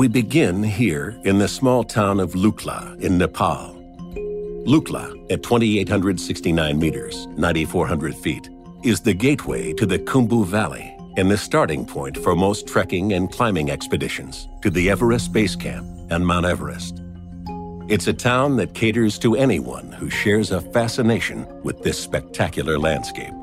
We begin here in the small town of Lukla in Nepal. Lukla, at 2,869 meters, 9,400 feet, is the gateway to the Khumbu Valley and the starting point for most trekking and climbing expeditions to the Everest Base Camp and Mount Everest. It's a town that caters to anyone who shares a fascination with this spectacular landscape.